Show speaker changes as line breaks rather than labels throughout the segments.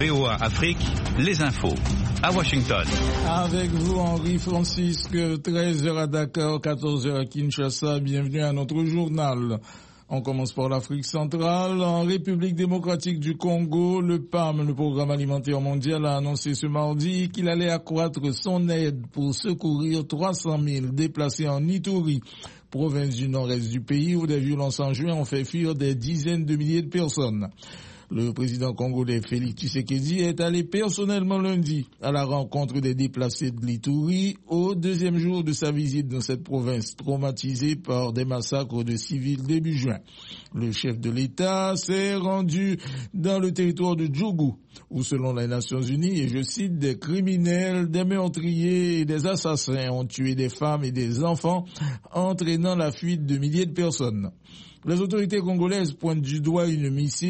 VOA Afrique, les infos, à Washington.
Avec vous, Henri Francisque, 13h à Dakar, 14h à Kinshasa. Bienvenue à notre journal. On commence par l'Afrique centrale. En République démocratique du Congo, le PAM, le Programme alimentaire mondial, a annoncé ce mardi qu'il allait accroître son aide pour secourir 300 000 déplacés en Ituri, province du nord-est du pays où des violences en juin ont fait fuir des dizaines de milliers de personnes. Le président congolais Félix Tshisekedi est allé personnellement lundi à la rencontre des déplacés de l'Ituri au deuxième jour de sa visite dans cette province traumatisée par des massacres de civils début juin. Le chef de l'État s'est rendu dans le territoire de Djougou où, selon les Nations Unies, et je cite, des criminels, des meurtriers et des assassins ont tué des femmes et des enfants, entraînant la fuite de milliers de personnes. Les autorités congolaises pointent du doigt une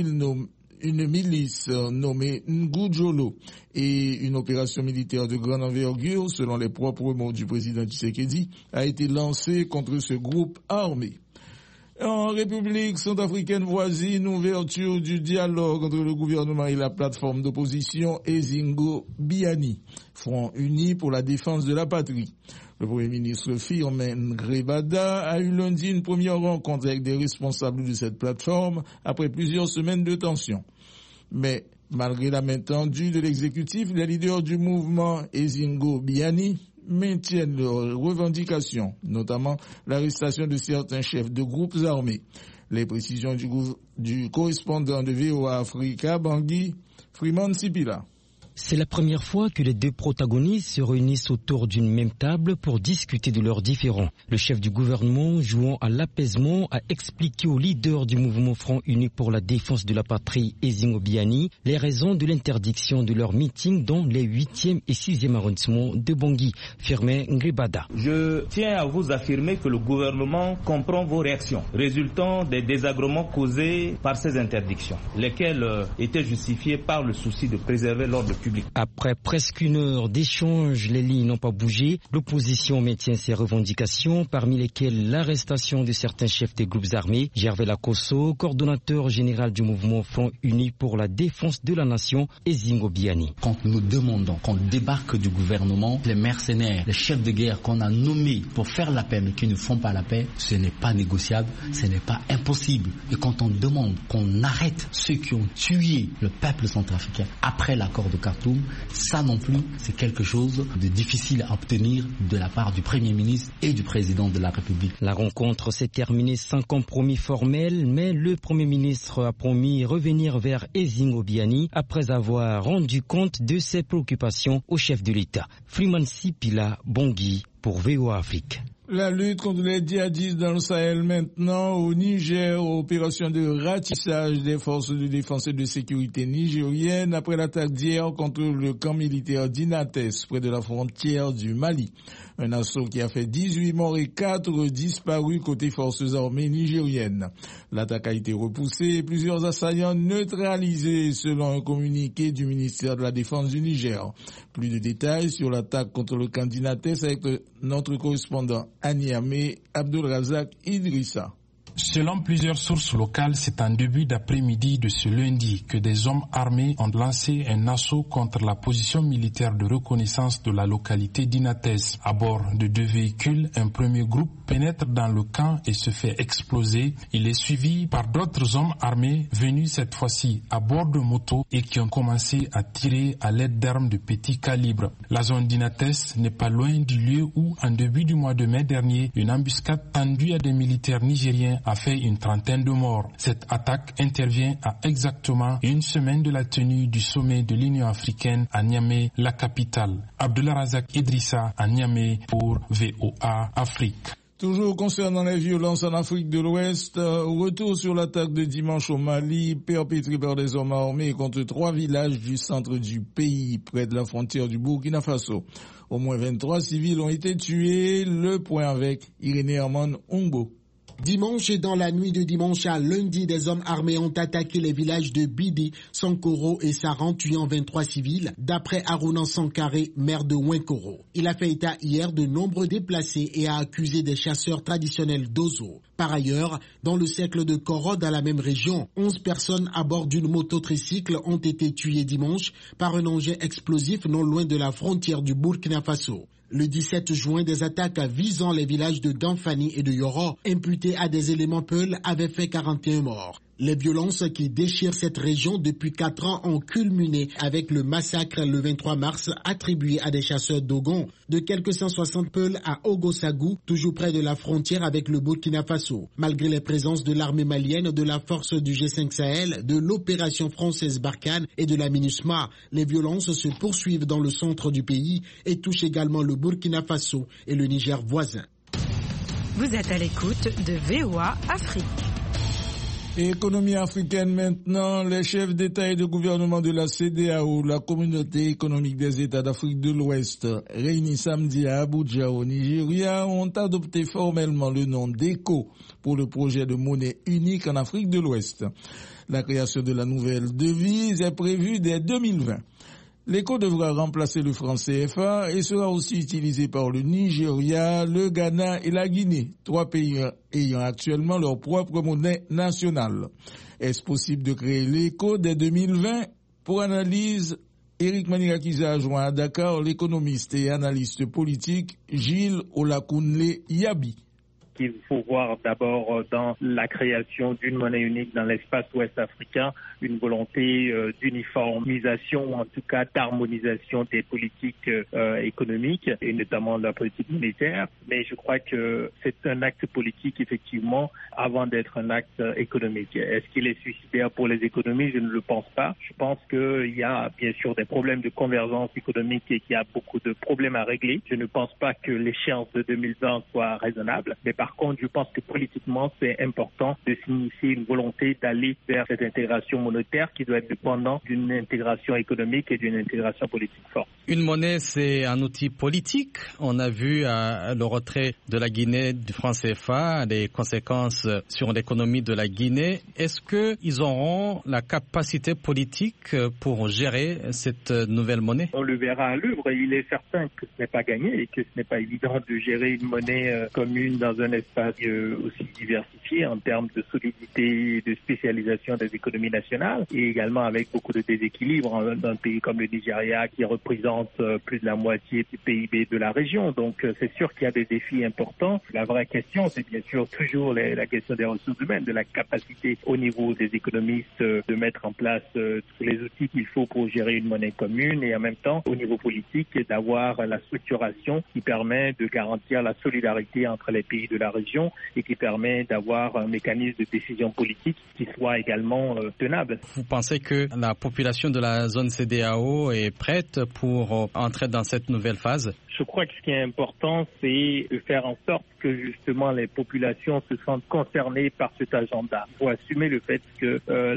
milice nommée Ngujolo et une opération militaire de grande envergure, selon les propres mots du président Tshisekedi, a été lancée contre ce groupe armé. En République centrafricaine voisine, ouverture du dialogue entre le gouvernement et la plateforme d'opposition Ezingo Biani, Front uni pour la défense de la patrie. Le Premier ministre Firmin Ngrebada a eu lundi une première rencontre avec des responsables de cette plateforme après plusieurs semaines de tension. Mais malgré la main tendue de l'exécutif, les leaders du mouvement Ezingo Biani maintiennent leurs revendications, notamment l'arrestation de certains chefs de groupes armés. Les précisions du correspondant de VOA Africa, Bangui, Freeman Sipila.
C'est la première fois que les deux protagonistes se réunissent autour d'une même table pour discuter de leurs différends. Le chef du gouvernement, jouant à l'apaisement, a expliqué aux leaders du mouvement Front uni pour la défense de la patrie, Ezingo Biani, les raisons de l'interdiction de leur meeting dans les 8e et 6e arrondissements de Bangui. Firmin Ngrebada.
Je tiens à vous affirmer que le gouvernement comprend vos réactions, résultant des désagréments causés par ces interdictions, lesquelles étaient justifiées par le souci de préserver l'ordre public.
Après presque une heure d'échange, les lignes n'ont pas bougé. L'opposition maintient ses revendications, parmi lesquelles l'arrestation de certains chefs des groupes armés. Gervais Lakosso, coordonnateur général du mouvement Front uni pour la défense de la nation, Ezingo Biani.
Quand nous demandons qu'on débarque du gouvernement, les mercenaires, les chefs de guerre qu'on a nommés pour faire la paix mais qui ne font pas la paix, ce n'est pas négociable, ce n'est pas impossible. Et quand on demande qu'on arrête ceux qui ont tué le peuple centrafricain après l'accord de Khartoum, ça non plus, c'est quelque chose de difficile à obtenir de la part du Premier ministre et du Président de la République.
La rencontre s'est terminée sans compromis formel, mais le Premier ministre a promis revenir vers Ezingo Biani après avoir rendu compte de ses préoccupations au chef de l'État. Freeman Sipila, Bangui, pour VOA Afrique.
La lutte contre les djihadistes dans le Sahel maintenant. Au Niger, opération de ratissage des forces de défense et de sécurité nigériennes après l'attaque d'hier contre le camp militaire d'Inates près de la frontière du Mali. Un assaut qui a fait 18 morts et 4 disparus côté forces armées nigériennes. L'attaque a été repoussée et plusieurs assaillants neutralisés selon un communiqué du ministère de la Défense du Niger. Plus de détails sur l'attaque contre le camp d'Inates avec notre correspondant à Niamey, Abdulrazak Idrissa.
Selon plusieurs sources locales, c'est en début d'après-midi de ce lundi que des hommes armés ont lancé un assaut contre la position militaire de reconnaissance de la localité d'Inates. À bord de 2 véhicules, un premier groupe pénètre dans le camp et se fait exploser. Il est suivi par d'autres hommes armés venus cette fois-ci à bord de motos et qui ont commencé à tirer à l'aide d'armes de petit calibre. La zone d'Inates n'est pas loin du lieu où, en début du mois de mai dernier, une embuscade tendue à des militaires nigériens a fait une trentaine de morts. Cette attaque intervient à exactement une semaine de la tenue du sommet de l'Union africaine à Niamey, la capitale. Abdulrazak Idrissa à Niamey pour VOA Afrique.
Toujours concernant les violences en Afrique de l'Ouest, retour sur l'attaque de dimanche au Mali, perpétrée par des hommes armés contre 3 villages du centre du pays, près de la frontière du Burkina Faso. Au moins 23 civils ont été tués. Le point avec Irénée Herman Ongbo.
Dimanche et dans la nuit de dimanche à lundi, des hommes armés ont attaqué les villages de Bidi, Sankoro et Saran, tuant 23 civils, d'après Aruna Sankare, maire de Wenkoro. Il a fait état hier de nombreux déplacés et a accusé des chasseurs traditionnels d'Ozo. Par ailleurs, dans le cercle de Koro, dans la même région, 11 personnes à bord d'une moto-tricycle ont été tuées dimanche par un engin explosif non loin de la frontière du Burkina Faso. Le 17 juin, des attaques visant les villages de Danfani et de Yoro, imputées à des éléments Peul, avaient fait 41 morts. Les violences qui déchirent cette région depuis 4 ans ont culminé avec le massacre le 23 mars attribué à des chasseurs Dogon de quelques 160 Peuls à Ogosagou, toujours près de la frontière avec le Burkina Faso. Malgré les présences de l'armée malienne, de la force du G5 Sahel, de l'opération française Barkhane et de la MINUSMA, les violences se poursuivent dans le centre du pays et touchent également le Burkina Faso et le Niger voisin.
Vous êtes à l'écoute de VOA Afrique.
Économie africaine maintenant, les chefs d'État et de gouvernement de la CEDEAO, la communauté économique des États d'Afrique de l'Ouest, réunis samedi à Abuja au Nigeria, ont adopté formellement le nom d'ECO pour le projet de monnaie unique en Afrique de l'Ouest. La création de la nouvelle devise est prévue dès 2020. L'ECO devra remplacer le franc CFA et sera aussi utilisé par le Nigeria, le Ghana et la Guinée, 3 pays ayant actuellement leur propre monnaie nationale. Est-ce possible de créer l'ECO dès 2020? Pour analyse, Éric Manigakiza a joint à Dakar l'économiste et analyste politique Gilles Olakunle Yabi.
Il faut voir d'abord dans la création d'une monnaie unique dans l'espace ouest africain une volonté d'uniformisation, ou en tout cas d'harmonisation des politiques économiques et notamment de la politique monétaire. Mais je crois que c'est un acte politique effectivement avant d'être un acte économique. Est-ce qu'il est suicidaire pour les économies? Je ne le pense pas. Je pense qu'il y a bien sûr des problèmes de convergence économique et qu'il y a beaucoup de problèmes à régler. Je ne pense pas que l'échéance de 2020 soit raisonnable. Mais par contre, je pense que politiquement, c'est important de signifier une volonté d'aller vers cette intégration monétaire qui doit être dépendante d'une intégration économique et d'une intégration politique forte.
Une monnaie, c'est un outil politique. On a vu le retrait de la Guinée du franc CFA, les conséquences sur l'économie de la Guinée. Est-ce qu'ils auront la capacité politique pour gérer cette nouvelle monnaie?
On le verra à l'œuvre. Il est certain que ce n'est pas gagné et que ce n'est pas évident de gérer une monnaie commune dans un espace aussi diversifié en termes de solidité et de spécialisation des économies nationales et également avec beaucoup de déséquilibres dans un pays comme le Nigeria qui représente plus de la moitié du PIB de la région. Donc c'est sûr qu'il y a des défis importants. La vraie question, c'est bien sûr toujours la question des ressources humaines, de la capacité au niveau des économistes de mettre en place tous les outils qu'il faut pour gérer une monnaie commune et en même temps au niveau politique d'avoir la structuration qui permet de garantir la solidarité entre les pays de la région et qui permet d'avoir un mécanisme de décision politique qui soit également tenable.
Vous pensez que la population de la zone CEDEAO est prête pour entrer dans cette nouvelle phase?
Je crois que ce qui est important, c'est de faire en sorte que justement les populations se sentent concernées par cet agenda. Il faut assumer le fait que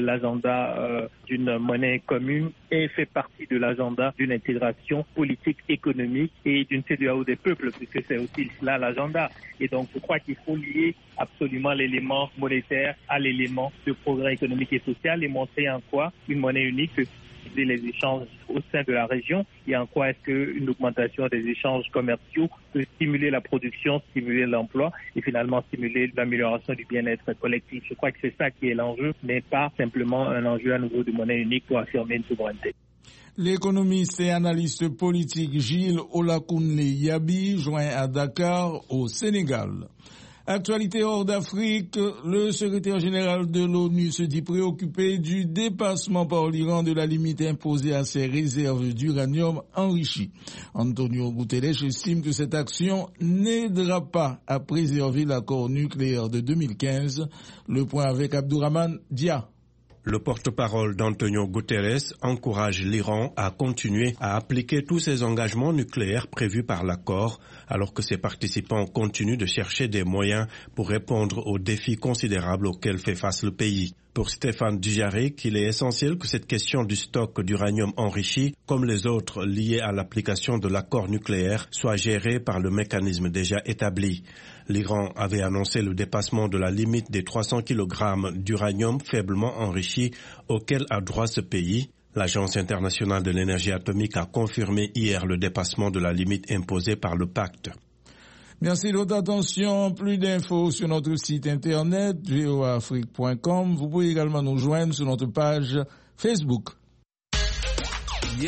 l'agenda d'une monnaie commune fait partie de l'agenda d'une intégration politique, économique et d'une CEDEAO des peuples, puisque c'est aussi cela l'agenda. Et donc je crois qu'il faut lier absolument l'élément monétaire à l'élément de progrès économique et social et montrer en quoi une monnaie unique peut les échanges au sein de la région et en quoi est-ce qu'une augmentation des échanges commerciaux peut stimuler la production, stimuler l'emploi et finalement stimuler l'amélioration du bien-être collectif. Je crois que c'est ça qui est l'enjeu, mais pas simplement un enjeu à nouveau de monnaie unique pour affirmer une souveraineté.
L'économiste et analyste politique Gilles Olakunle Yabi, joint à Dakar au Sénégal. Actualité hors d'Afrique, le secrétaire général de l'ONU se dit préoccupé du dépassement par l'Iran de la limite imposée à ses réserves d'uranium enrichi. Antonio Guterres estime que cette action n'aidera pas à préserver l'accord nucléaire de 2015. Le point avec Abdourahmane Dia.
Le porte-parole d'Antonio Guterres encourage l'Iran à continuer à appliquer tous ses engagements nucléaires prévus par l'accord, alors que ses participants continuent de chercher des moyens pour répondre aux défis considérables auxquels fait face le pays. Pour Stéphane Dujarric, il est essentiel que cette question du stock d'uranium enrichi, comme les autres liées à l'application de l'accord nucléaire, soit gérée par le mécanisme déjà établi. L'Iran avait annoncé le dépassement de la limite des 300 kg d'uranium faiblement enrichi auquel a droit ce pays. L'Agence internationale de l'énergie atomique a confirmé hier le dépassement de la limite imposée par le pacte.
Merci de votre attention. Plus d'infos sur notre site internet voaafrique.com. Vous pouvez également nous joindre sur notre page Facebook.